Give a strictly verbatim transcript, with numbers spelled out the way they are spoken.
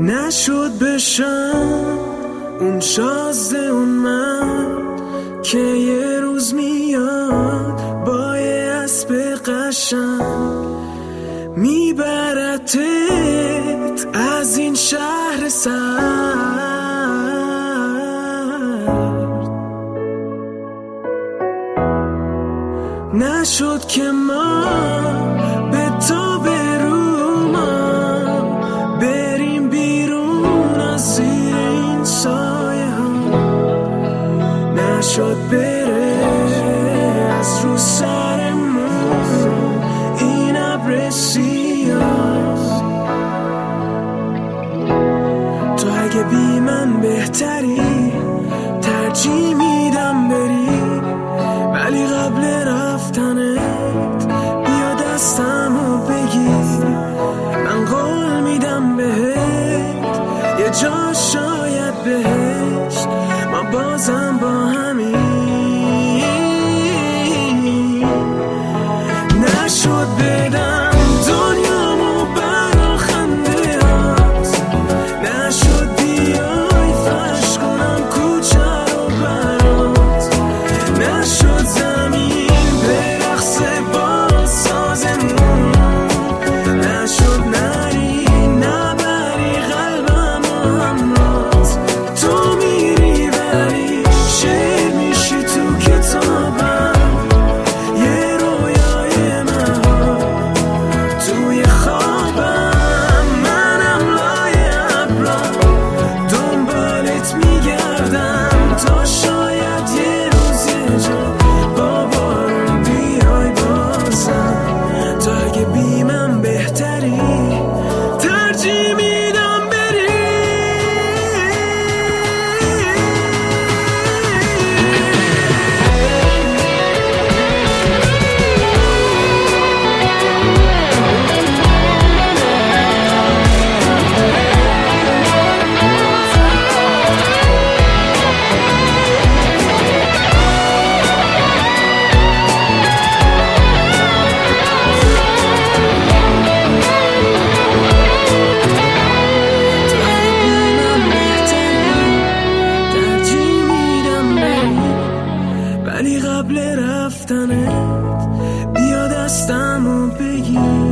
نشد بشم اون شازده اون من که یه روز میاد با یه اسب قشنگ میبرتت از این شهر سرد. نشد که ما به تو بروما بریم بیرون از زیر این سایه ها. نشد بره از رو سرمون این ابر سیاه. تو اگه بی من بهتری ترجیح میدم بری، ولی قبل رفتنت بیا دستمو بگیر. من قول میدم بهت یه جا شاید بهشت ما بازم با همین. نشد بدم دنیامو برا خنده هات، نشد بیای فرش کنم کوچه رو برات، نشد زمین برقصه با سازمون، نشد نری نبری قلبمو همراهت. تو میری ولی شعر میشی تو کتابم، یه رویای مهار توی خوابم. منم لای ابرا دنبالت میگردم تا شاید یه روز یه جا با بارون بیای بازم. تو اگه بی من بهتری ترجیح میدم بری. ولی قبل رفتنت بیا دستمو بگیر.